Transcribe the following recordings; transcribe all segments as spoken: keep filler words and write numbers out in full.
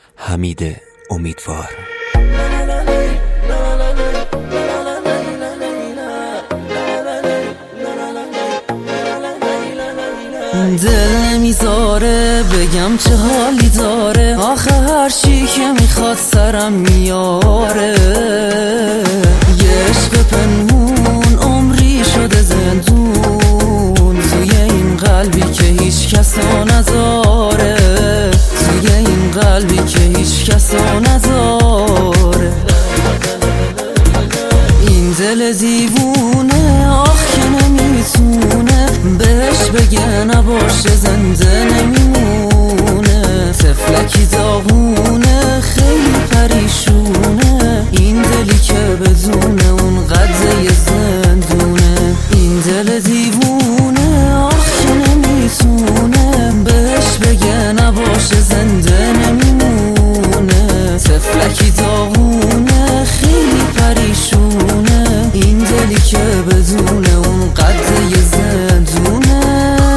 حمید امیدوار. دل نمیذاره بگم چه حالی داره، آخه هر چی که میخواد سرم میاره. یه عشق پنهون عمری شده زندون، توی این قلبی که هیچ کسا نذاره، توی این قلبی که هیچ کسا نذاره. این دل دیوونه آخ که نمیتونه بهش بگه نباشه زنده نمیمونه. طفلکی داغونه خیلی پریشونه، این دلی که بدونه اون قدر زندونه. این دل دیوونه آخ که نمیتونه بهش بگه نباشه زنده نمیمونه. طفلکی داغونه خیلی پریشونه، این دلی که بدونه اون قدر زندونه.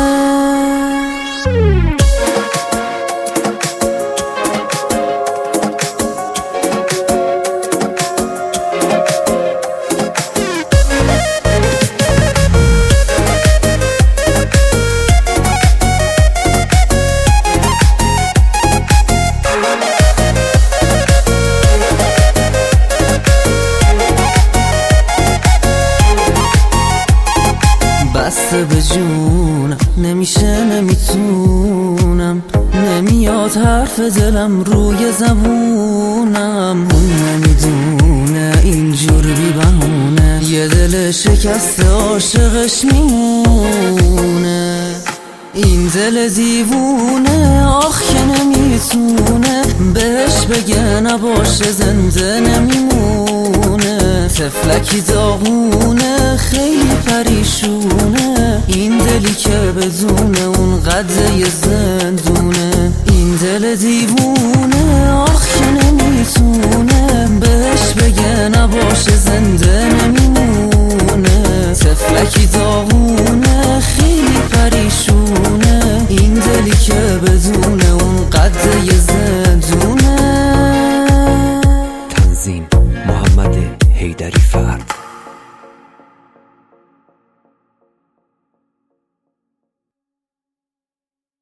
بسته به جونم نمیشه نمیتونم، نمیاد حرف دلم روی زبونم. اون نمیدونه اینجور بی بهونه یه دل شکسته عاشقش میمونه. این دل دیوونه آخ که نمیتونه بهش بگه نباشه زنده نمیمونه. طفلکی داغونه خیلی پریشونه، این دلی که بدونه اون قدر زندونه. این دل دیوونه آخ که نمیتونه بهش بگه نباشه زنده